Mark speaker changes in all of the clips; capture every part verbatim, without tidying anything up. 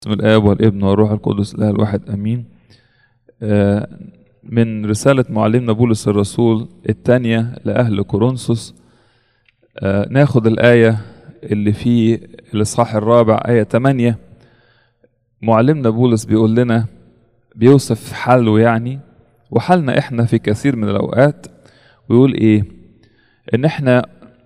Speaker 1: بسم الآب والابن والروح القدس الإله الواحد آمين. من رسالة معلمنا بولس الرسول الثانية لأهل كورنثوس، ناخد الآية اللي في الإصحاح الرابع آية ثمانية. معلمنا بولس بيقول لنا، بيوصف حاله يعني وحالنا إحنا في كثير من الأوقات، ويقول إيه؟ إن إحنا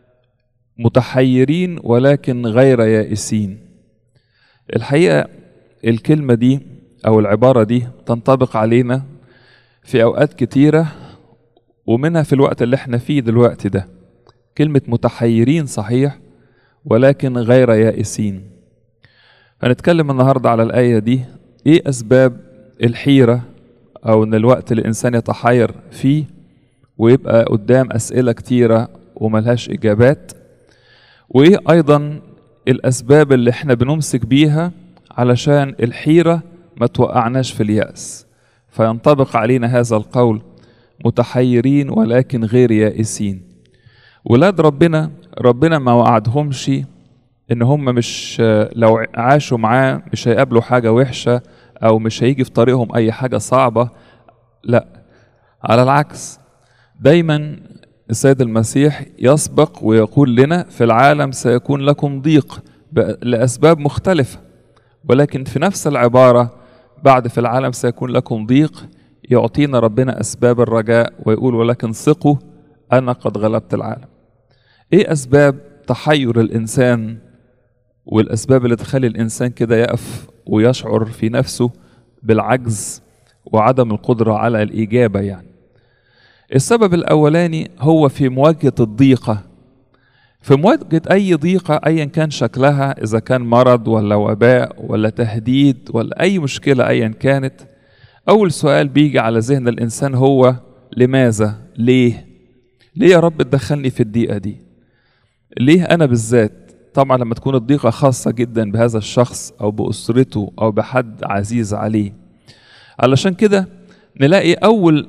Speaker 1: متحيرين ولكن غير يائسين. الحقيقة الكلمة دي أو العبارة دي تنطبق علينا في أوقات كتيرة، ومنها في الوقت اللي احنا فيه دلوقتي ده. كلمة متحيرين صحيح ولكن غير يائسين. هنتكلم النهاردة على الآية دي، إيه أسباب الحيرة أو إن الوقت اللي الإنسان يتحير فيه ويبقى قدام أسئلة كتيرة وملهاش إجابات، وإيه أيضا الأسباب اللي احنا بنمسك بيها علشان الحيرة ما توقعناش في اليأس. فينطبق علينا هذا القول، متحيرين ولكن غير يائسين. ولاد ربنا ربنا ما وعدهمش ان هم مش لو عاشوا معاه مش هيقابلوا حاجة وحشة او مش هيجي في طريقهم اي حاجة صعبة. لا، على العكس، دايما السيد المسيح يسبق ويقول لنا في العالم سيكون لكم ضيق لأسباب مختلفة، ولكن في نفس العبارة بعد في العالم سيكون لكم ضيق يعطينا ربنا أسباب الرجاء ويقول ولكن ثقوا أنا قد غلبت العالم. إيه أسباب تحير الإنسان والأسباب اللي تخلي الإنسان كده يقف ويشعر في نفسه بالعجز وعدم القدرة على الإجابة؟ يعني السبب الأولاني هو في مواجهة الضيقة. في مواجهة أي ضيقة أيا كان شكلها، إذا كان مرض ولا وباء ولا تهديد ولا أي مشكلة أيا كانت، أول سؤال بيجي على ذهن الإنسان هو لماذا؟ ليه؟ ليه يا رب تدخلني في الضيقة دي؟ ليه أنا بالذات؟ طبعا لما تكون الضيقة خاصة جدا بهذا الشخص أو بأسرته أو بحد عزيز عليه. علشان كده نلاقي أول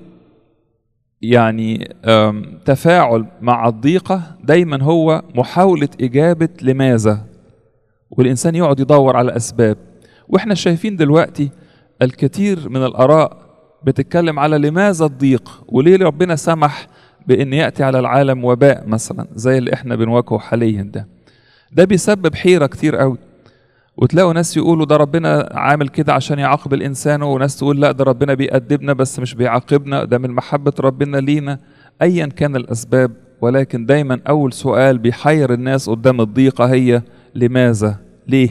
Speaker 1: يعني تفاعل مع الضيقة دايما هو محاولة إجابة لماذا، والإنسان يقعد يدور على أسباب. وإحنا شايفين دلوقتي الكثير من الآراء بتتكلم على لماذا الضيق، وليه ربنا سمح بأن يأتي على العالم وباء مثلا زي اللي إحنا بنواجهه حاليا ده. ده بيسبب حيرة كتير قوي، وتلاقوا ناس يقولوا ده ربنا عامل كده عشان يعاقب الإنسان، وناس تقول لا ده ربنا بيأدبنا بس مش بيعاقبنا، ده من محبة ربنا لينا. أيا كان الأسباب، ولكن دايما أول سؤال بيحير الناس قدام الضيقة هي لماذا؟ ليه؟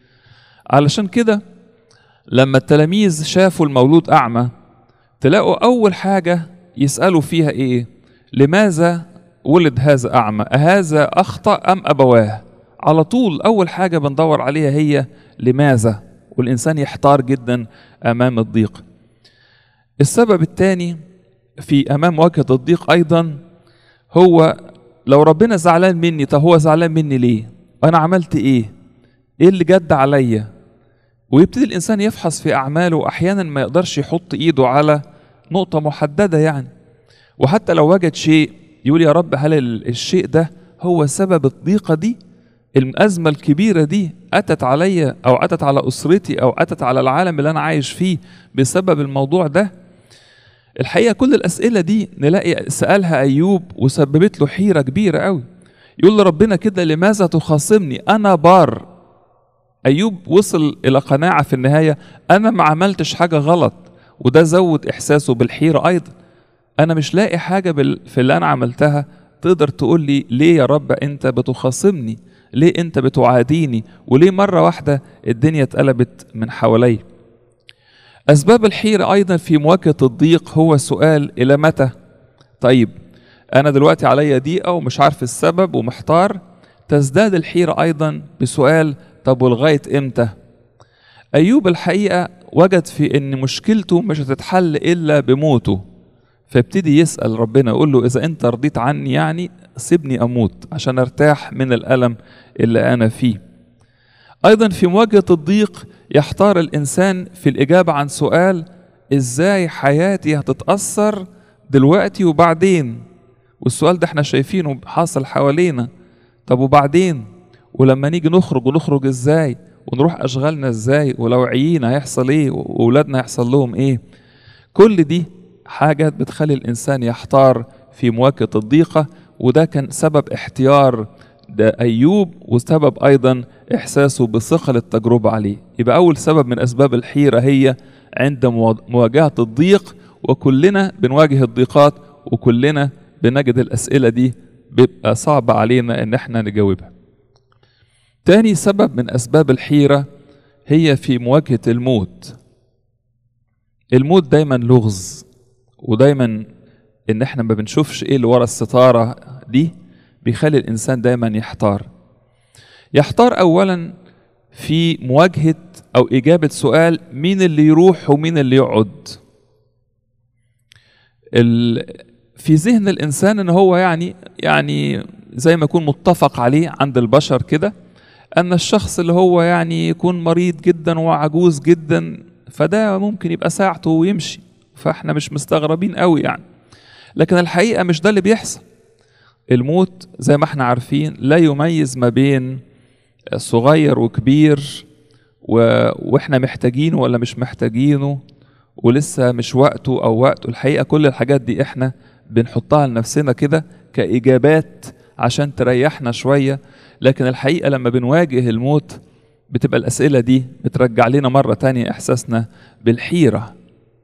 Speaker 1: علشان كده لما التلاميذ شافوا المولود أعمى، تلاقوا أول حاجة يسألوا فيها إيه؟ لماذا ولد هذا أعمى؟ أهذا أخطأ أم أبواه؟ على طول أول حاجة بندور عليها هي لماذا، والإنسان يحتار جدا أمام الضيق. السبب الثاني في أمام مواجهة الضيق أيضا هو لو ربنا زعلان مني، طب هو زعلان مني ليه؟ أنا عملت إيه؟ إيه اللي جد عليا؟ ويبتدي الإنسان يفحص في أعماله، وأحيانا ما يقدرش يحط إيده على نقطة محددة يعني. وحتى لو وجد شيء يقول يا رب هل الشيء ده هو سبب الضيقة دي؟ الأزمة الكبيرة دي أتت عليا أو أتت على أسرتي أو أتت على العالم اللي أنا عايش فيه بسبب الموضوع ده؟ الحقيقة كل الأسئلة دي نلاقي سألها أيوب وسببت له حيرة كبيرة قوي. يقول لربنا كده لماذا تخاصمني أنا بار؟ أيوب وصل إلى قناعة في النهاية أنا ما عملتش حاجة غلط، وده زود إحساسه بالحيرة أيضا. أنا مش لاقي حاجة في اللي أنا عملتها تقدر تقول لي ليه يا رب أنت بتخاصمني؟ ليه أنت بتعاديني؟ وليه مرة واحدة الدنيا اتقلبت من حوالي؟ أسباب الحيرة أيضا في مواجهة الضيق هو سؤال إلى متى؟ طيب أنا دلوقتي عليا ضيقة ومش عارف السبب ومحتار، تزداد الحيرة أيضا بسؤال طب ولغاية إمتى؟ أيوب الحقيقة وجد في أن مشكلته مش هتتحل إلا بموته، فابتدي يسأل ربنا يقول له إذا أنت رضيت عني يعني سيبني أموت عشان أرتاح من الألم اللي أنا فيه. أيضا في مواجهة الضيق يحتار الإنسان في الإجابة عن سؤال إزاي حياتي هتتأثر دلوقتي وبعدين؟ والسؤال ده احنا شايفينه حاصل حوالينا. طب وبعدين؟ ولما نيجي نخرج ونخرج إزاي؟ ونروح أشغالنا إزاي، ولو عيينا هيحصل إيه، وأولادنا هيحصل لهم إيه. كل دي حاجات بتخلي الإنسان يحتار في مواجهة الضيقة، وده كان سبب احتيار ده أيوب، وسبب أيضا إحساسه بثقل التجربة عليه. يبقى أول سبب من أسباب الحيرة هي عند مواجهة الضيق، وكلنا بنواجه الضيقات، وكلنا بنجد الأسئلة دي بيبقى صعب علينا إن احنا نجاوبها. تاني سبب من أسباب الحيرة هي في مواجهة الموت. الموت دايما لغز، ودايما إن احنا ما بنشوفش إيه اللي ورا الستارة دي، بيخلي الإنسان دايما يحتار. يحتار أولا في مواجهة أو إجابة سؤال مين اللي يروح ومين اللي يقعد. في ذهن الإنسان إن هو يعني يعني زي ما يكون متفق عليه عند البشر كده، أن الشخص اللي هو يعني يكون مريض جدا وعجوز جدا فده ممكن يبقى ساعته ويمشي، فإحنا مش مستغربين قوي يعني. لكن الحقيقة مش ده اللي بيحصل. الموت زي ما احنا عارفين لا يميز ما بين صغير وكبير، و... واحنا محتاجينه ولا مش محتاجينه، ولسه مش وقته او وقته. الحقيقة كل الحاجات دي احنا بنحطها لنفسنا كده كإجابات عشان تريحنا شوية، لكن الحقيقة لما بنواجه الموت بتبقى الأسئلة دي بترجع لنا مرة تانية إحساسنا بالحيرة.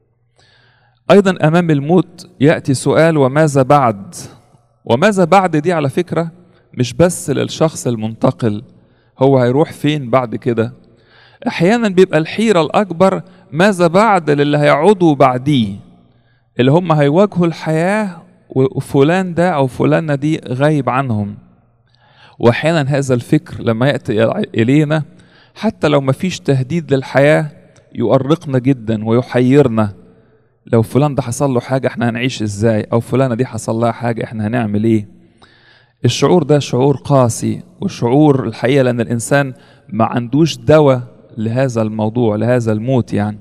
Speaker 1: أيضا أمام الموت يأتي سؤال وماذا بعد؟ وماذا بعد دي على فكرة مش بس للشخص المنتقل، هو هيروح فين بعد كده. أحيانا بيبقى الحيرة الأكبر ماذا بعد للي هيعودوا بعديه، اللي هم هيواجهوا الحياة وفلان ده أو فلانة دي غايب عنهم. وأحيانا هذا الفكر لما يأتي إلينا حتى لو ما فيش تهديد للحياة يؤرقنا جدا ويحيرنا. لو فلان ده حصل له حاجة احنا هنعيش ازاي، او فلانة دي حصل لها حاجة احنا هنعمل ايه. الشعور ده شعور قاسي، وشعور الحقيقة لأن الإنسان ما عندوش دواء لهذا الموضوع، لهذا الموت يعني.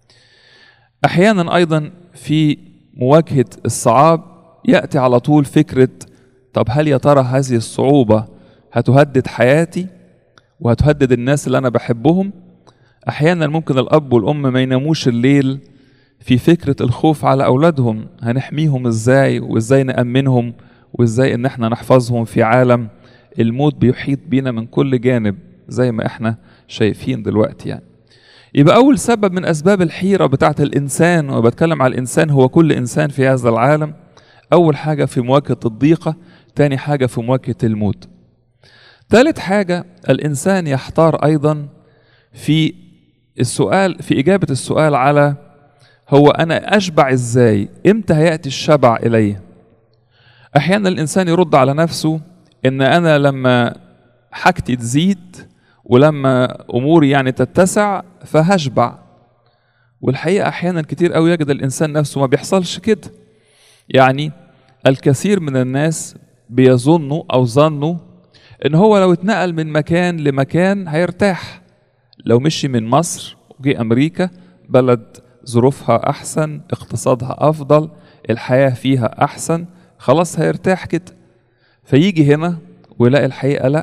Speaker 1: أحيانا أيضا في مواجهة الصعاب يأتي على طول فكرة طب هل يا ترى هذه الصعوبة هتهدد حياتي وهتهدد الناس اللي أنا بحبهم؟ أحيانا ممكن الأب والأم ما يناموش الليل في فكرة الخوف على أولادهم، هنحميهم إزاي وإزاي نأمنهم وإزاي إن احنا نحفظهم في عالم الموت بيحيط بينا من كل جانب زي ما احنا شايفين دلوقتي يعني. يبقى أول سبب من أسباب الحيرة بتاعت الإنسان، وبتكلم على الإنسان هو كل إنسان في هذا العالم، أول حاجة في مواجهة الضيقة، تاني حاجة في مواجهة الموت. ثالث حاجة الإنسان يحتار أيضا في السؤال، في إجابة السؤال على هو أنا أشبع إزاي؟ إمتى هيأتي الشبع إليه؟ أحيانا الإنسان يرد على نفسه إن أنا لما حاجتي تزيد ولما أموري يعني تتسع فهشبع. والحقيقة أحيانا كتير قوي يجد الإنسان نفسه ما بيحصلش كده. يعني الكثير من الناس بيظنوا أو ظنوا إن هو لو اتنقل من مكان لمكان هيرتاح. لو مشي من مصر وجي أمريكا، بلد ظروفها أحسن، اقتصادها أفضل، الحياة فيها أحسن، خلاص هيرتاح كده. فيجي هنا ويلاقي الحقيقة لا،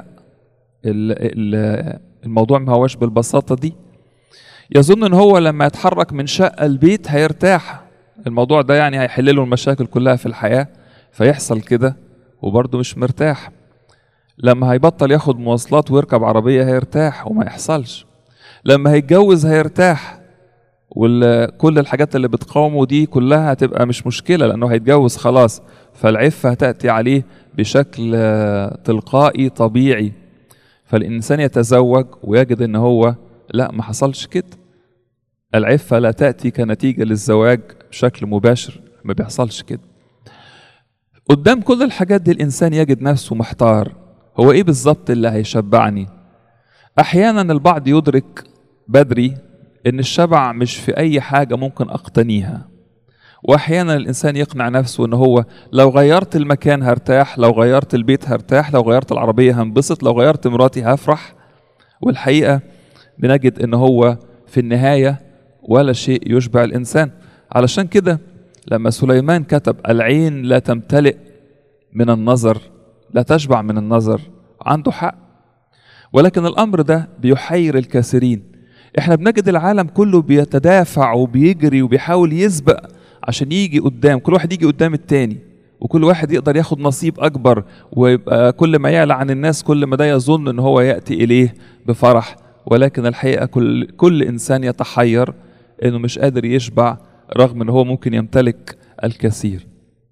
Speaker 1: الموضوع ما هوش بالبساطة دي. يظن ان هو لما يتحرك من شقة البيت هيرتاح، الموضوع ده يعني هيحل له المشاكل كلها في الحياة، فيحصل كده وبرضه مش مرتاح. لما هيبطل ياخد مواصلات ويركب عربية هيرتاح وما يحصلش. لما هيتجوز هيرتاح، وكل الحاجات اللي بتقاومه دي كلها هتبقى مش مشكلة لأنه هيتجوز خلاص، فالعفة هتأتي عليه بشكل تلقائي طبيعي. فالإنسان يتزوج ويجد إن هو لا، ما حصلش كده. العفة لا تأتي كنتيجة للزواج بشكل مباشر، ما بيحصلش كده. قدام كل الحاجات دي الإنسان يجد نفسه محتار، هو إيه بالظبط اللي هيشبعني؟ أحيانا البعض يدرك بدري إن الشبع مش في أي حاجة ممكن أقتنيها، وأحيانا الإنسان يقنع نفسه إن هو لو غيرت المكان هرتاح، لو غيرت البيت هرتاح، لو غيرت العربية هنبسط، لو غيرت مراتي هفرح. والحقيقة بنجد إن هو في النهاية ولا شيء يشبع الإنسان. علشان كده لما سليمان كتب العين لا تمتلئ من النظر، لا تشبع من النظر، عنده حق. ولكن الأمر ده بيحير الكثيرين. احنا بنجد العالم كله بيتدافع وبيجري وبيحاول يسبق عشان يجي قدام، كل واحد يجي قدام التاني، وكل واحد يقدر ياخد نصيب أكبر، ويبقى كل ما يعلى عن الناس كل ما ده يظن ان هو يأتي إليه بفرح. ولكن الحقيقة كل, كل إنسان يتحير انه مش قادر يشبع رغم ان هو ممكن يمتلك الكثير.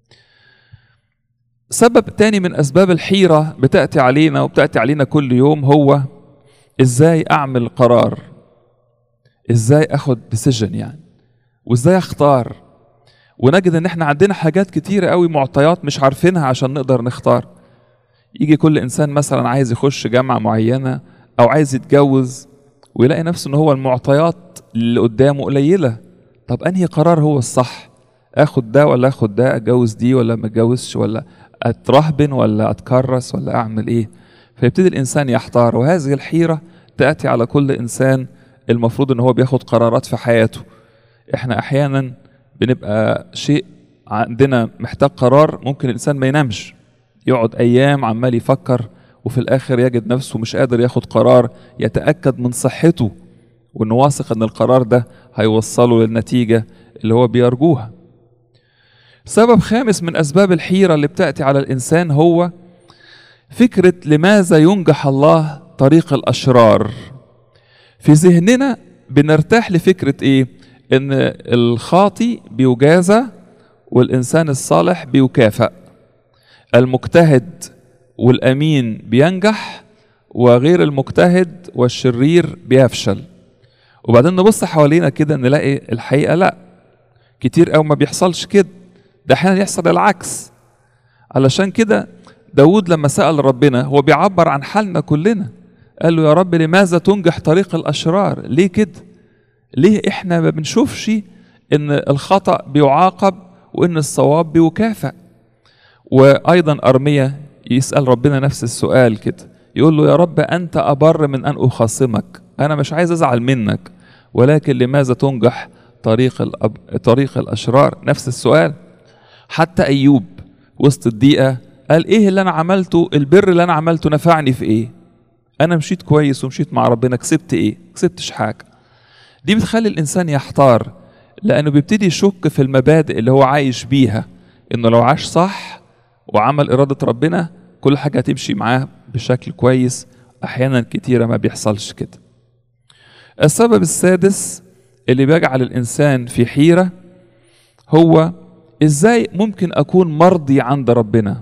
Speaker 1: سبب تاني من أسباب الحيرة بتأتي علينا وبتأتي علينا كل يوم هو إزاي أعمل قرار، إزاي أخد ديسيجن يعني، وإزاي أختار. ونجد إن إحنا عندنا حاجات كتيرة قوي، معطيات مش عارفينها عشان نقدر نختار. يجي كل إنسان مثلا عايز يخش جامعة معينة أو عايز يتجوز، ويلاقي نفسه إن هو المعطيات اللي قدامه قليلة. طب أنهي قرار هو الصح؟ أخد ده ولا أخد ده؟ أتجوز دي ولا ما أتجوزش؟ ولا أترهبن ولا أتكرس ولا أعمل إيه؟ فيبتدي الإنسان يحتار، وهذه الحيرة تأتي على كل إنسان المفروض إن هو بياخد قرارات في حياته. إحنا أحيانا بنبقى شيء عندنا محتاج قرار، ممكن الإنسان ما ينامش، يقعد أيام عمال يفكر، وفي الآخر يجد نفسه مش قادر ياخد قرار يتأكد من صحته، وإنه واثق إن القرار ده هيوصله للنتيجة اللي هو بيرجوها. سبب خامس من أسباب الحيرة اللي بتأتي على الإنسان هو فكرة لماذا ينجح الله طريق الأشرار. في ذهننا بنرتاح لفكرة إيه؟ إن الخاطي بيجازى والإنسان الصالح بيكافئ، المجتهد والأمين بينجح وغير المجتهد والشرير بيفشل. وبعدين نبص حوالينا كده نلاقي الحقيقة لا، كتير قوي ما بيحصلش كده، ده احيانا يحصل العكس. علشان كده داود لما سأل ربنا هو بيعبر عن حالنا كلنا، قال له يا رب لماذا تنجح طريق الأشرار؟ ليه كده؟ ليه احنا ما بنشوفش ان الخطأ بيعاقب وان الصواب بيكافئ؟ وأيضا أرميا يسأل ربنا نفس السؤال كده، يقول له يا رب أنت أبر من أن أخاصمك، أنا مش عايز أزعل منك، ولكن لماذا تنجح طريق الأب... طريق الأشرار؟ نفس السؤال. حتى أيوب وسط الضيقة قال إيه اللي أنا عملته، البر اللي أنا عملته نفعني في إيه؟ أنا مشيت كويس ومشيت مع ربنا، كسبت إيه؟ كسبتش حاجة. دي بتخلي الإنسان يحتار، لأنه بيبتدي يشك في المبادئ اللي هو عايش بيها، إنه لو عاش صح وعمل إرادة ربنا كل حاجة هتمشي معاه بشكل كويس. أحيانا كتيرة ما بيحصلش كده. السبب السادس اللي بيجعل الإنسان في حيرة هو إزاي ممكن أكون مرضي عند ربنا.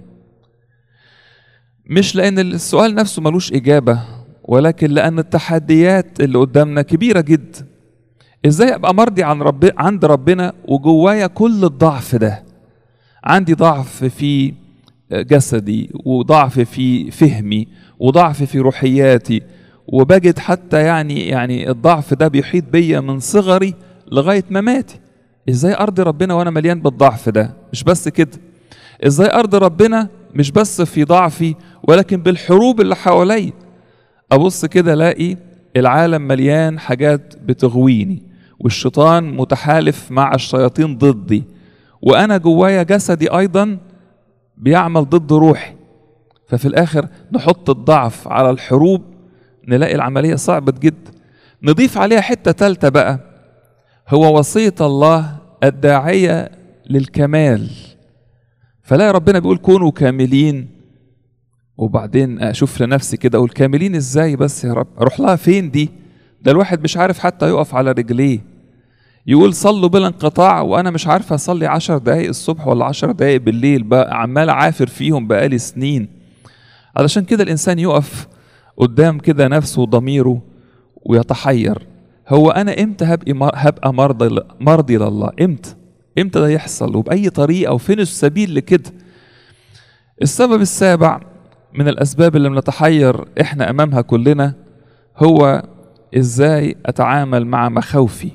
Speaker 1: مش لأن السؤال نفسه ملوش إجابة، ولكن لأن التحديات اللي قدامنا كبيرة جدا. إزاي أبقى مرضي عن رب... عند ربنا وجوايا كل الضعف ده؟ عندي ضعف في جسدي، وضعف في فهمي، وضعف في روحياتي، وبجد حتى يعني يعني الضعف ده بيحيط بيا من صغري لغاية مماتي. ازاي ارضي ربنا وانا مليان بالضعف ده؟ مش بس كده، ازاي ارضي ربنا مش بس في ضعفي ولكن بالحروب اللي حواليا؟ ابص كده الاقي العالم مليان حاجات بتغويني، والشيطان متحالف مع الشياطين ضدي، وانا جوايا جسدي ايضا بيعمل ضد روحي. ففي الاخر نحط الضعف على الحروب نلاقي العملية صعبة جدا. نضيف عليها حتة تالتة بقى، هو وصية الله الداعية للكمال. فلا ربنا بيقول كونوا كاملين، وبعدين اشوف لنفسي كده اقول كاملين ازاي بس يا رب؟ اروح لها فين دي؟ ده الواحد مش عارف حتى يقف على رجليه. يقول صلوا بلا انقطاع، وانا مش عارف اصلي عشر دقايق الصبح ولا عشر دقايق بالليل، بقى عمال عافر فيهم بقالي سنين. علشان كده الانسان يقف قدام كده نفسه وضميره ويتحير، هو انا امتى هبقى هبقى مرضي مرضي لله؟ امتى امتى ده يحصل وباي طريقه وفين السبيل لكده؟ السبب السابع من الاسباب اللي بنتحير احنا امامها كلنا هو ازاي اتعامل مع مخاوفي.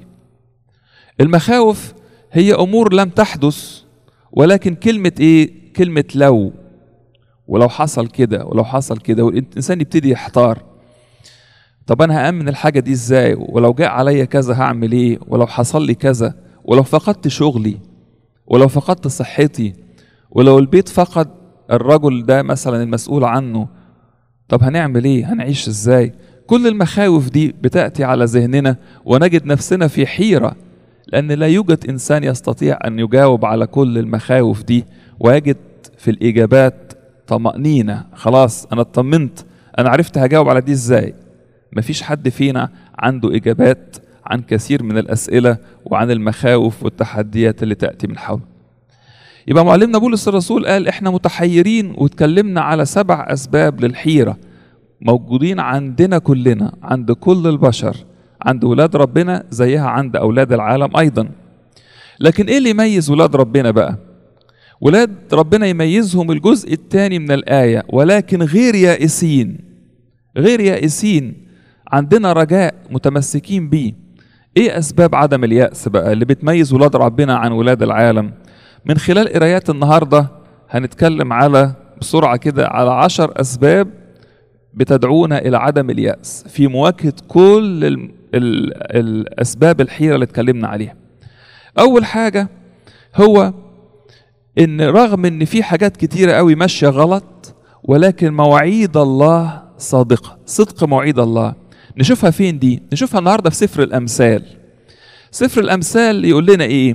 Speaker 1: المخاوف هي امور لم تحدث، ولكن كلمه ايه؟ كلمه لو، ولو حصل كده ولو حصل كده، والإنسان يبتدي يحتار. طب أنا هأمن الحاجة دي إزاي؟ ولو جاء عليا كذا هعمل إيه؟ ولو حصل لي كذا؟ ولو فقدت شغلي؟ ولو فقدت صحتي؟ ولو البيت فقد الرجل ده مثلا المسؤول عنه؟ طب هنعمل ايه؟ هنعيش ازاي؟ كل المخاوف دي بتأتي على ذهننا ونجد نفسنا في حيرة، لأن لا يوجد إنسان يستطيع أن يجاوب على كل المخاوف دي ويجد في الإجابات طمأنينة. خلاص أنا اطمنت، أنا عرفت هجاوب على دي ازاي. مفيش حد فينا عنده إجابات عن كثير من الأسئلة وعن المخاوف والتحديات اللي تأتي من حوله. يبقى معلمنا بولس الرسول قال احنا متحيرين، واتكلمنا على سبع أسباب للحيرة موجودين عندنا كلنا، عند كل البشر، عند ولاد ربنا زيها عند أولاد العالم أيضا. لكن إيه اللي يميز ولاد ربنا بقى؟ ولاد ربنا يميزهم الجزء الثاني من الآية، ولكن غير يائسين. غير يائسين، عندنا رجاء متمسكين بيه. إيه أسباب عدم اليأس بقى اللي بتميز ولاد ربنا عن ولاد العالم؟ من خلال قرايات النهاردة هنتكلم على بسرعة كده على عشر أسباب بتدعونا إلى عدم اليأس في مواجهة كل ال ال الأسباب الحيرة اللي اتكلمنا عليها. أول حاجة هو إن رغم إن في حاجات كتيرة قوي ماشية غلط، ولكن مواعيد الله صادقة. صدق مواعيد الله نشوفها فين دي؟ نشوفها النهاردة في سفر الأمثال. سفر الأمثال يقول لنا إيه؟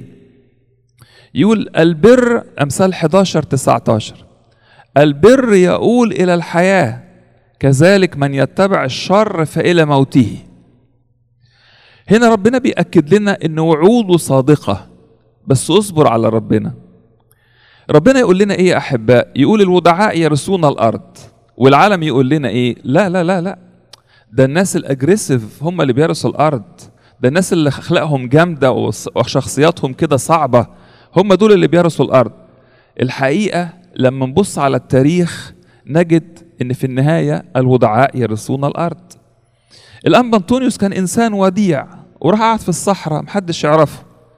Speaker 1: يقول البر، أمثال إحدى عشر تسعة عشر، البر يؤول إلى الحياة، كذلك من يتبع الشر فإلى موته. هنا ربنا بيأكد لنا إن وعوده صادقة، بس اصبر على ربنا. ربنا يقول لنا إيه يا أحباء؟ يقول الودعاء يرثون الأرض، والعالم يقول لنا إيه؟ لا لا لا لا، ده الناس الأجريسيف هم اللي بيرثوا الأرض، ده الناس اللي أخلاقهم جامدة وشخصياتهم كده صعبة هم دول اللي بيرثوا الأرض. الحقيقة لما نبص على التاريخ نجد إن في النهاية الودعاء يرثون الأرض. الأنبا أنطونيوس كان إنسان وديع وراح قاعد في الصحراء محدش يعرفه.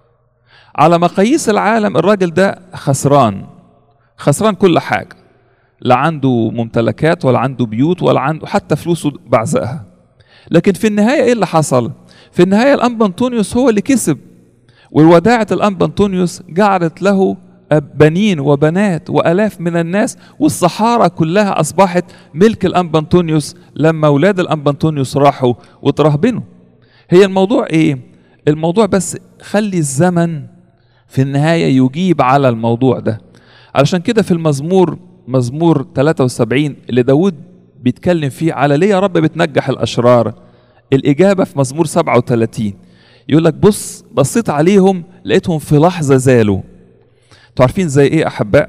Speaker 1: على مقاييس العالم الراجل ده خسران، خسران كل حاجة، لا عنده ممتلكات ولا عنده بيوت ولا عنده حتى فلوسه بعزقها. لكن في النهاية إيه اللي حصل؟ في النهاية الأنبا أنطونيوس هو اللي كسب، والوداعة الأنبا أنطونيوس جعلت له بنين وبنات وآلاف من الناس، والصحارى كلها أصبحت ملك الأنبا أنطونيوس لما أولاد الأنبا أنطونيوس راحوا وترهبنوا. هي الموضوع إيه؟ الموضوع بس خلي الزمن في النهاية يجيب على الموضوع ده. علشان كده في المزمور مزمور ثلاثة وسبعين اللي داود بيتكلم فيه على ليه يا رب بتنجح الأشرار، الإجابة في مزمور سبعة وثلاثين يقول لك بص بصيت عليهم لقيتهم في لحظة زالوا. تعرفين زي ايه أحباء؟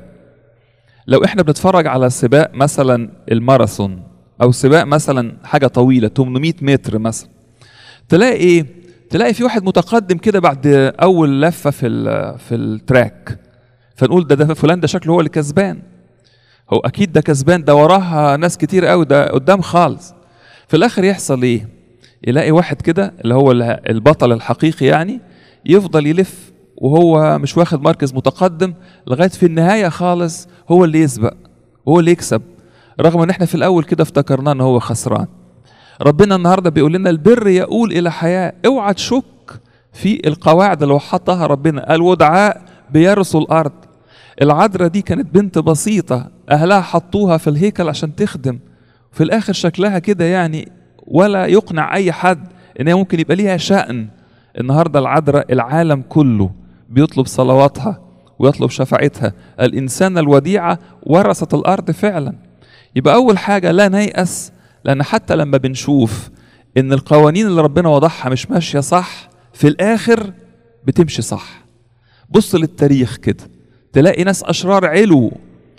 Speaker 1: لو احنا بنتفرج على سباق مثلا الماراثون او سباق مثلا حاجة طويلة ثمانمائة متر مثلا، تلاقي ايه؟ تلاقي في واحد متقدم كده بعد اول لفة في في التراك، فنقول ده ده فلان ده شكله هو اللي كسبان. هو اكيد ده كسبان، ده وراها ناس كتير قوي، ده قدام خالص. في الاخر يحصل ايه؟ يلاقي واحد كده اللي هو البطل الحقيقي يعني يفضل يلف وهو مش واخد مركز متقدم لغاية في النهاية خالص هو اللي يسبق، هو اللي يكسب، رغم ان احنا في الاول كده افتكرناه ان هو خسران. ربنا النهاردة بيقول لنا البر يؤول الى حياة. اوعى تشك في القواعد اللي حطها ربنا. الودعاء بيرثوا الارض. العذراء دي كانت بنت بسيطة، اهلها حطوها في الهيكل عشان تخدم، في الاخر شكلها كده يعني ولا يقنع اي حد ان هي ممكن يبقى ليها شأن. النهاردة العذراء العالم كله بيطلب صلواتها ويطلب شفاعتها. الإنسان الوديعة ورثت الأرض فعلا. يبقى أول حاجة لا نيأس، لأن حتى لما بنشوف إن القوانين اللي ربنا وضعها مش ماشية صح، في الآخر بتمشي صح. بص للتاريخ كده تلاقي ناس أشرار علو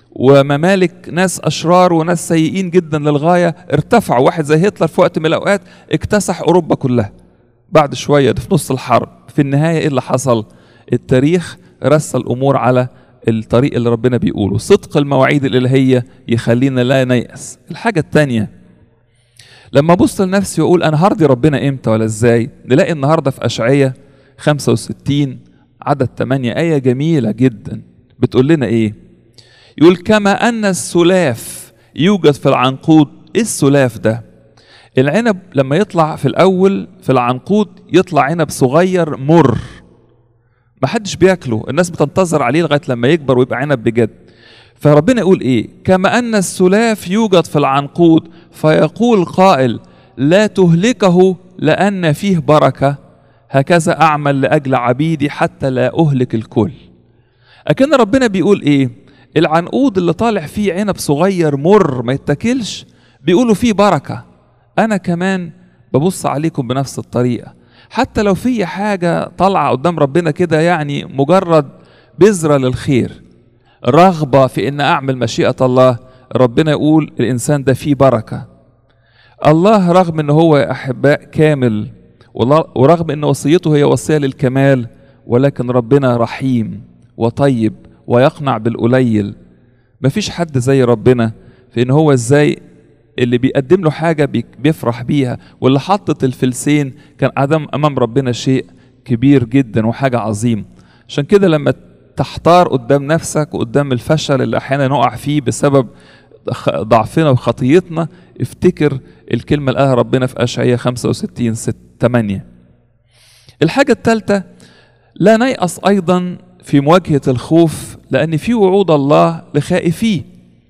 Speaker 1: وممالك ناس أشرار وناس سيئين جدا للغاية ارتفعوا. واحد زي هتلر في وقت من الأوقات اكتسح أوروبا كلها، بعد شوية ده في نص الحرب. في النهاية إيه اللي حصل؟ التاريخ رسى الأمور على الطريق اللي ربنا بيقوله. صدق المواعيد الإلهية يخلينا لا نيأس. الحاجة التانية لما أبص لنفسي وأقول أنا هرضي ربنا إمتى ولا إزاي، نلاقي النهاردة في أشعية خمسة وستين عدد ثمانية آية جميلة جدا بتقول لنا إيه؟ يقول كما أن السلاف يوجد في العنقود. إيه السلاف ده؟ العنب لما يطلع في الأول في العنقود يطلع عنب صغير مر، ما حدش بياكله، الناس بتنتظر عليه لغاية لما يكبر ويبقى عنب بجد. فربنا يقول ايه؟ كما ان السلاف يوجد في العنقود فيقول قائل لا تهلكه لان فيه بركة، هكذا اعمل لاجل عبيدي حتى لا اهلك الكل. اكن ربنا بيقول ايه؟ العنقود اللي طالع فيه عنب صغير مر ما يتاكلش بيقولوا فيه بركة، انا كمان ببص عليكم بنفس الطريقة. حتى لو في حاجة طالعة قدام ربنا كده يعني مجرد بذرة للخير، رغبة في ان اعمل مشيئة الله، ربنا يقول الانسان ده فيه بركة. الله رغم ان هو يا احباء كامل، ورغم ان وصيته هي وصية للكمال، ولكن ربنا رحيم وطيب ويقنع بالقليل. مفيش حد زي ربنا في ان هو ازاي اللي بيقدم له حاجة بيفرح بيها، واللي حطت الفلسين كان عدم امام ربنا شيء كبير جدا وحاجة عظيم. عشان كده لما تحتار قدام نفسك وقدام الفشل اللي احيانا نقع فيه بسبب ضعفنا وخطيتنا، افتكر الكلمة اللي قالها ربنا في اشعياء خمسة وستين ثمانية. الحاجة الثالثة، لا نيأس ايضا في مواجهة الخوف، لان في وعود الله لخائفيه.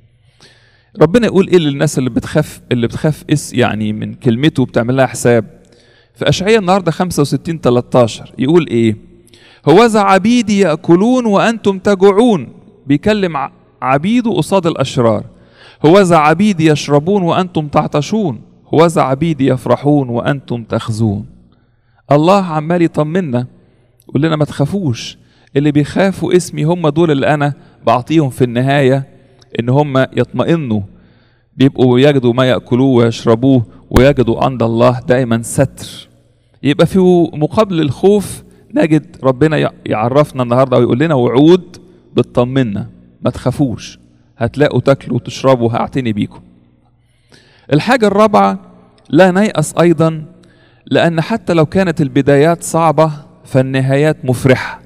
Speaker 1: ربنا يقول ايه للناس اللي بتخاف اللي بتخاف اس يعني من كلمته وبتعمل لها حساب؟ في اشعياء النهارده خمسة وستين ثلاثة عشر يقول ايه؟ هوذا عبيدي يأكلون وأنتم تجوعون، بيكلم عبيده قصاد الأشرار. هوذا عبيدي يشربون وأنتم تعطشون، هوذا عبيدي يفرحون وأنتم تخزون. الله عمال يطمنا يقول لنا ما تخافوش، اللي بيخافوا اسمي هم دول اللي أنا بعطيهم في النهاية إن هم يطمئنوا، بيبقوا يجدوا ما يأكلوه ويشربوه ويجدوا عند الله دائما ستر. يبقى في مقابل الخوف نجد ربنا يعرفنا النهارده ويقول لنا وعود بتطمنا، ما تخافوش، هتلاقوا تاكلوا وتشربوا، هاعتني بيكم. الحاجة الرابعة، لا نيأس أيضا، لأن حتى لو كانت البدايات صعبة فالنهايات مفرحة.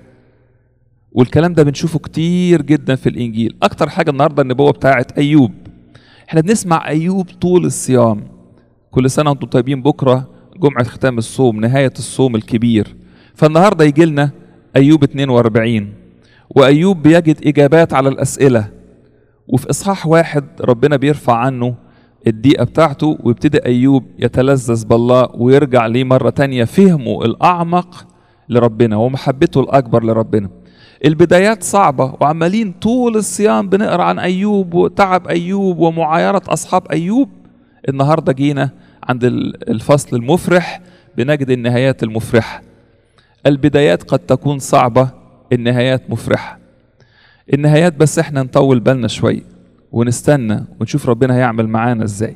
Speaker 1: والكلام ده بنشوفه كتير جدا في الإنجيل. أكتر حاجة النهارده النبوة بتاعت أيوب. احنا بنسمع أيوب طول الصيام، كل سنة وانتم طيبين، بكرة جمعة ختام الصوم، نهاية الصوم الكبير. فالنهارده يجي لنا أيوب اثنين وأربعين، وأيوب بيجد إجابات على الأسئلة. وفي إصحاح واحد ربنا بيرفع عنه الضيقة بتاعته، ويبتدي أيوب يتلذذ بالله ويرجع ليه مرة تانية فهمه الأعمق لربنا ومحبته الأكبر لربنا. البدايات صعبة وعمالين طول الصيام بنقرأ عن أيوب وتعب أيوب ومعايرة أصحاب أيوب. النهاردة جينا عند الفصل المفرح بنجد النهايات المفرحة. البدايات قد تكون صعبة، النهايات مفرحة. النهايات بس احنا نطول بالنا شوي ونستنى ونشوف ربنا هيعمل معانا ازاي.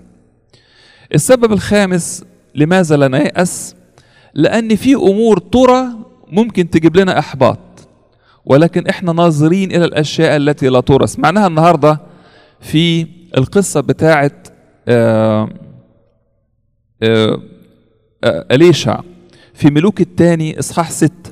Speaker 1: السبب الخامس، لماذا لا نيأس؟ لأن في أمور ترى ممكن تجيب لنا إحباط، ولكن احنا ناظرين إلى الأشياء التي لا ترى. سمعناها النهاردة في القصة بتاعة آآ آآ أليشع في ملوك الثاني إصحاح ستة.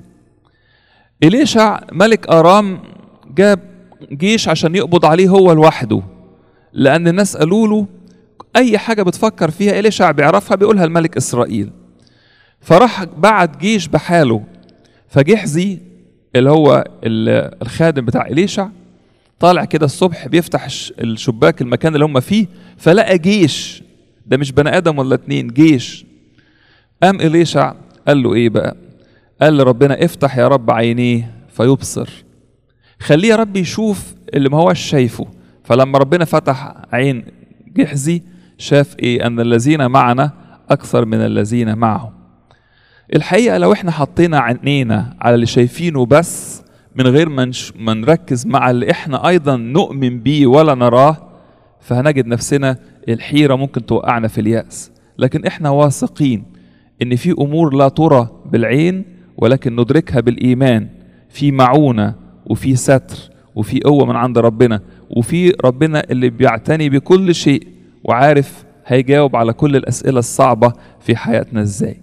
Speaker 1: إليشع ملك أرام جاب جيش عشان يقبض عليه هو لوحده، لأن الناس قالوا له أي حاجة بتفكر فيها إليشع بيعرفها بيقولها الملك إسرائيل. فراح بعت جيش بحاله، فجحزي اللي هو الخادم بتاع إليشع طالع كده الصبح بيفتح الشباك المكان اللي هم فيه، فلقى جيش، ده مش بني آدم ولا اتنين، جيش. قام إليشع قال له إيه بقى؟ قال لربنا افتح يا رب عينيه فيبصر، خليه يا رب يشوف اللي ما هوش شايفه. فلما ربنا فتح عين جحزي شاف إيه؟ أن الذين معنا أكثر من الذين معه. الحقيقة لو احنا حطينا عينينا على اللي شايفينه بس من غير ما نركز مع اللي احنا أيضا نؤمن بيه ولا نراه، فهنجد نفسنا الحيرة ممكن توقعنا في اليأس. لكن احنا واثقين ان في امور لا ترى بالعين ولكن ندركها بالايمان، في معونة وفي ستر وفي قوة من عند ربنا، وفي ربنا اللي بيعتني بكل شيء وعارف هيجاوب على كل الاسئلة الصعبة في حياتنا ازاي.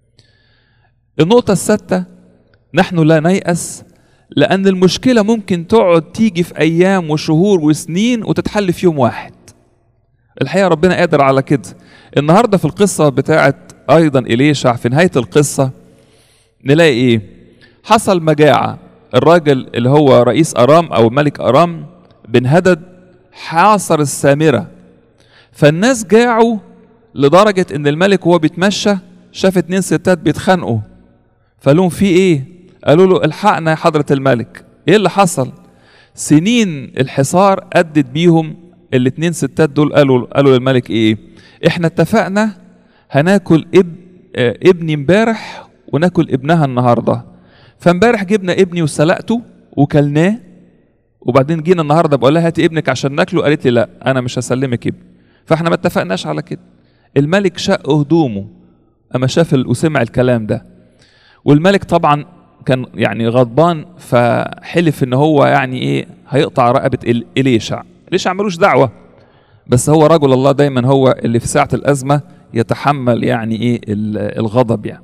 Speaker 1: النقطة السادسة، نحن لا نيأس لان المشكلة ممكن تقعد تيجي في ايام وشهور وسنين وتتحل في يوم واحد. الحقيقة ربنا قادر على كده. النهاردة في القصة بتاعت أيضا إليشع في نهاية القصة نلاقي إيه؟ حصل مجاعة. الراجل اللي هو رئيس أرام أو ملك أرام بن هدد حاصر السامرة. فالناس جاعوا لدرجة ان الملك وهو بيتمشى شاف اتنين ستات بيتخانقوا، فقالوا في ايه؟ قالوا له الحقنا يا حضرة الملك. ايه اللي حصل؟ سنين الحصار أدت بيهم الاتنين ستات دول. قالوا قالوا للملك ايه؟ احنا اتفقنا هناكل اب ابني امبارح وناكل ابنها النهارده. فامبارح جبنا ابني وسلقته وكلناه، وبعدين جينا النهارده بقول لها هاتي ابنك عشان ناكله، قالت لي لا انا مش هسلمك ابني. فاحنا ما اتفقناش على كده. الملك شق هدومه اما شاف وسمع الكلام ده، والملك طبعا كان يعني غضبان، فحلف ان هو يعني ايه هيقطع رقبه إليشع. إليشع ملوش دعوه، بس هو رجل الله دايما هو اللي في ساعه الازمه يتحمل يعني ايه الغضب يعني.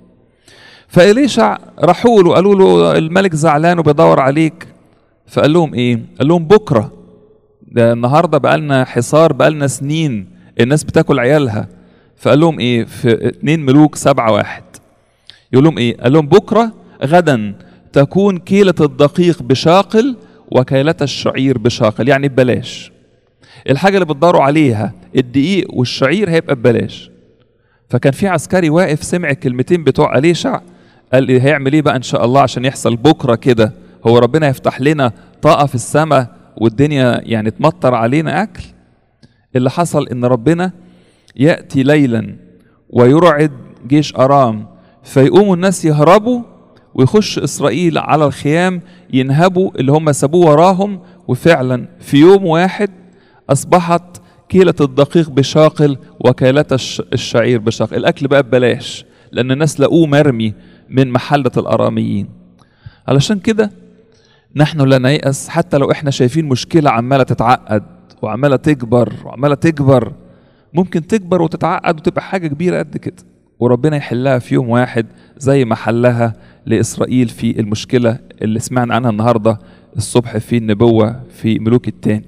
Speaker 1: فإليشع راحوا له قالوا له الملك زعلان وبيدور عليك. فقال لهم ايه؟ قال لهم بكره، ده النهارده بقالنا حصار بقالنا سنين الناس بتاكل عيالها. فقال لهم ايه في اتنين ملوك سبعة واحد؟ يقول لهم ايه؟ قال لهم بكره غدا تكون كيلة الدقيق بشاقل وكيلة الشعير بشاقل، يعني ببلاش. الحاجة اللي بتدوروا عليها الدقيق والشعير هيبقى ببلاش. فكان في عسكري واقف سمع الكلمتين بتوع إليشع، قال إيه هيعمل ايه بقى ان شاء الله عشان يحصل بكره كده؟ هو ربنا يفتح لنا طاقة في السماء والدنيا يعني تمطر علينا اكل؟ اللي حصل ان ربنا يأتي ليلا ويرعد جيش أرام، فيقوموا الناس يهربوا ويخش إسرائيل على الخيام ينهبوا اللي هم سابوه وراهم. وفعلا في يوم واحد أصبحت كيلة الدقيق بشاقل وكيلة الشعير بشاقل. الأكل بقى ببلاش لأن الناس لقوه مرمي من محلة الأراميين. علشان كده نحن لا نيأس حتى لو احنا شايفين مشكلة عمالة تتعقد وعمالة تكبر وعمالة تكبر. ممكن تكبر وتتعقد وتبقى حاجة كبيرة قد كده، وربنا يحلها في يوم واحد زي ما حلها لإسرائيل في المشكلة اللي سمعنا عنها النهاردة الصبح في النبوة في ملوك التاني.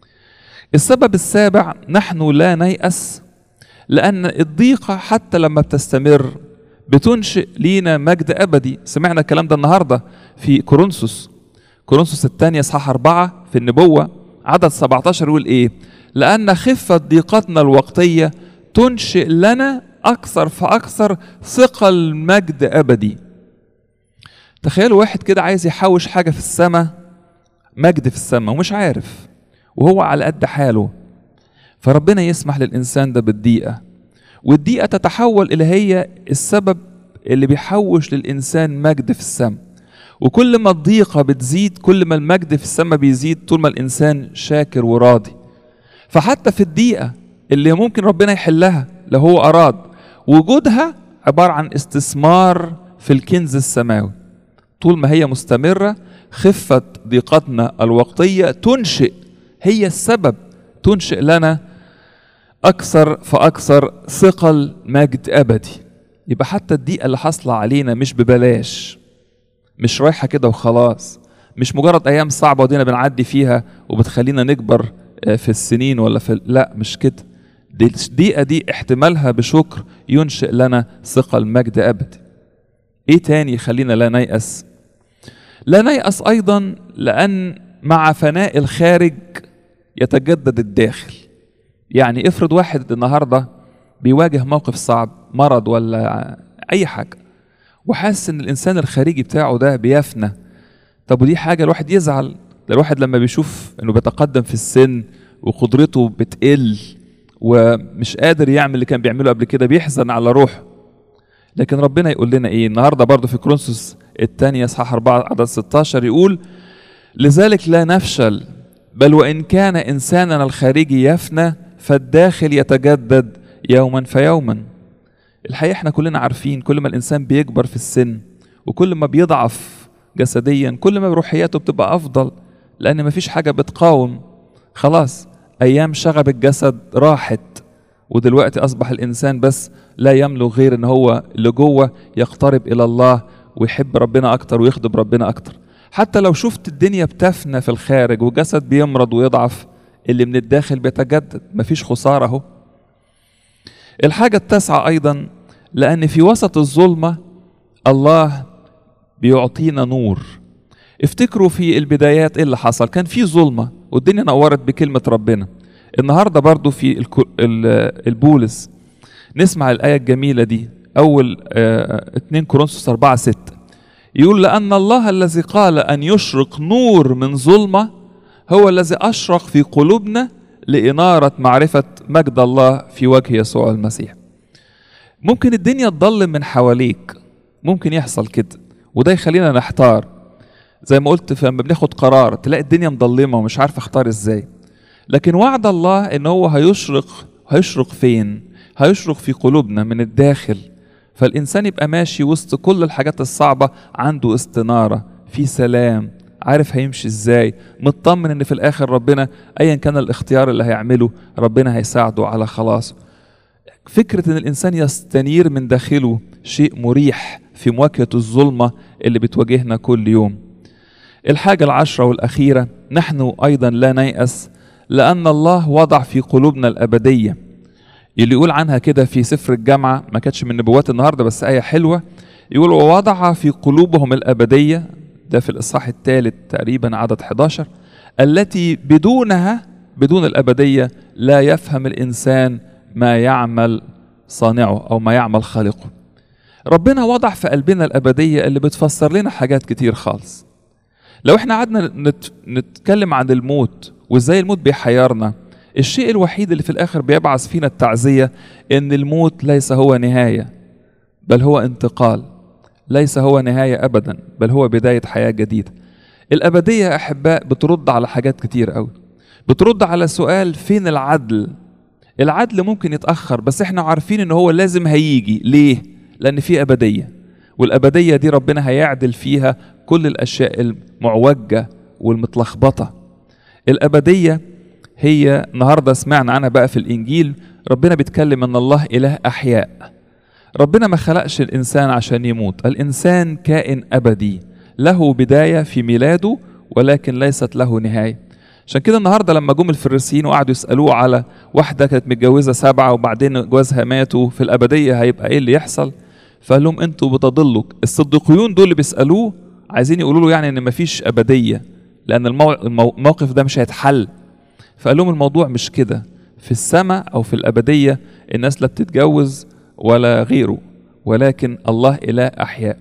Speaker 1: السبب السابع، نحن لا نيأس لأن الضيقة حتى لما بتستمر بتنشئ لينا مجد أبدي. سمعنا الكلام ده النهاردة في كورنثوس كورنثوس الثانية اصحاح أربعة في النبوة عدد سبعة عشر يقول إيه؟ لأن خفة ضيقتنا الوقتية تنشئ لنا أكثر فأكثر ثقل مجد أبدي. تخيلوا واحد كده عايز يحوش حاجة في السماء، مجد في السماء، ومش عارف وهو على قد حاله. فربنا يسمح للإنسان ده بالضيقة، والضيقة تتحول إلى هي السبب اللي بيحوش للإنسان مجد في السماء. وكل ما الضيقة بتزيد كل ما المجد في السماء بيزيد، طول ما الإنسان شاكر وراضي. فحتى في الضيقة اللي ممكن ربنا يحلها لو هو أراد، وجودها عبارة عن استثمار في الكنز السماوي. طول ما هي مستمرة خفة ضيقتنا الوقتية تنشئ، هي السبب، تنشئ لنا أكثر فأكثر ثقل مجد أبدي. يبقى حتى الضيقة اللي حصل علينا مش ببلاش، مش رايحة كده وخلاص، مش مجرد أيام صعبة ودينا بنعدي فيها وبتخلينا نكبر في السنين ولا في، لا مش كده. دي الضيقة دي احتمالها بشكر ينشئ لنا ثقل مجد أبدي. إيه تاني يخلينا لا نيأس؟ لا نيأس أيضا لأن مع فناء الخارج يتجدد الداخل. يعني افرض واحد النهاردة بيواجه موقف صعب، مرض ولا أي حاجة، وحاسس ان الانسان الخارجي بتاعه ده بيفنى. طب ودي حاجه الواحد يزعل. ده الواحد لما بيشوف انه بيتقدم في السن وقدرته بتقل ومش قادر يعمل اللي كان بيعمله قبل كده بيحزن على روحه. لكن ربنا يقول لنا ايه النهارده برضه في كورنثوس الثانية اصحاح أربعة عدد ستة عشر يقول لذلك لا نفشل، بل وان كان انساننا الخارجي يفنى فالداخل يتجدد يوما فيوما. الحقيقة احنا كلنا عارفين كل ما الإنسان بيكبر في السن وكل ما بيضعف جسديا كل ما روحياته بتبقى أفضل، لأن مفيش حاجة بتقاوم. خلاص أيام شغب الجسد راحت، ودلوقتي أصبح الإنسان بس لا يملك غير إن هو اللي جوه يقترب إلى الله ويحب ربنا أكتر ويخدم ربنا أكتر. حتى لو شفت الدنيا بتفنى في الخارج وجسد بيمرض ويضعف، اللي من الداخل بيتجدد، مفيش خسارة اهو. الحاجة التاسعة أيضا لأن في وسط الظلمة الله بيعطينا نور. افتكروا في البدايات إيه اللي حصل؟ كان في ظلمة والدنيا نورت بكلمة ربنا. النهاردة برضو في البولس نسمع الآية الجميلة دي، أول اتنين كورنثوس أربعة ستة، يقول لأن الله الذي قال أن يشرق نور من ظلمة هو الذي أشرق في قلوبنا لإنارة معرفة مجد الله في وجه يسوع المسيح. ممكن الدنيا تضلم من حواليك، ممكن يحصل كده، وده يخلينا نحتار. زي ما قلت لما بناخد قرار تلاقي الدنيا مضلمة ومش عارف اختار ازاي، لكن وعد الله ان هو هيشرق. هيشرق فين؟ هيشرق في قلوبنا من الداخل، فالإنسان يبقى ماشي وسط كل الحاجات الصعبة عنده استنارة، في سلام، عارف هيمشي ازاي، مطمن ان في الآخر ربنا ايا كان الاختيار اللي هيعمله ربنا هيساعده على خلاصه. فكرة ان الإنسان يستنير من داخله شيء مريح في مواجهة الظلمة اللي بتواجهنا كل يوم. الحاجة العشرة والأخيرة، نحن أيضا لا نيأس لأن الله وضع في قلوبنا الأبدية، اللي يقول عنها كده في سفر الجامعة، ما كانتش من نبوات النهاردة بس آية حلوة، يقول ووضع في قلوبهم الأبدية، ده في الإصحاح الثالث تقريبا عدد حداشر، التي بدونها بدون الأبدية لا يفهم الإنسان ما يعمل صانعه أو ما يعمل خالقه. ربنا وضع في قلبنا الأبدية اللي بتفسر لنا حاجات كتير خالص. لو احنا قعدنا نت... نتكلم عن الموت وازاي الموت بيحيرنا، الشيء الوحيد اللي في الآخر بيبعث فينا التعزية إن الموت ليس هو نهاية بل هو انتقال، ليس هو نهاية أبدا بل هو بداية حياة جديدة. الأبدية يا أحباء بترد على حاجات كتير قوي، بترد على سؤال فين العدل؟ العدل ممكن يتأخر بس احنا عارفين إن هو لازم هيجي. ليه؟ لأن في أبدية، والأبدية دي ربنا هيعدل فيها كل الأشياء المعوجة والمتلخبطة. الأبدية هي النهاردة سمعنا عنها بقى في الإنجيل، ربنا بيتكلم أن الله إله أحياء. ربنا ما خلقش الإنسان عشان يموت، الإنسان كائن أبدي له بداية في ميلاده ولكن ليست له نهاية. عشان كده النهاردة لما جم الفريسيين وقعدوا يسألوه على واحدة كانت متجوزة سبعة وبعدين جوازها ماتوا، في الأبدية هيبقى إيه اللي يحصل؟ فقال لهم أنتوا بتضلوا. الصديقيون دول اللي بيسألوه عايزين يقولوا له يعني إن مفيش أبدية لأن الموقف ده مش هيتحل. فقال لهم الموضوع مش كده، في السماء أو في الأبدية الناس لا بتتجوز ولا غيره، ولكن الله إله أحياء.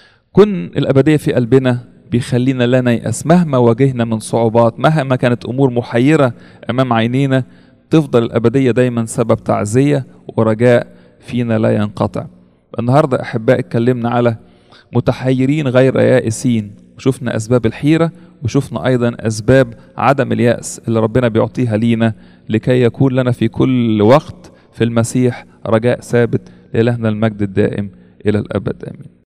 Speaker 1: كن الأبدية في قلبنا بيخلينا لا نيأس مهما واجهنا من صعوبات، مهما كانت أمور محيرة أمام عينينا، تفضل الأبدية دايما سبب تعزية ورجاء فينا لا ينقطع. النهاردة أحباء اتكلمنا على متحيرين غير يائسين، وشفنا أسباب الحيرة وشفنا أيضا أسباب عدم اليأس اللي ربنا بيعطيها لينا لكي يكون لنا في كل وقت في المسيح رجاء ثابت. لإلهنا المجد الدائم إلى الأبد، آمين.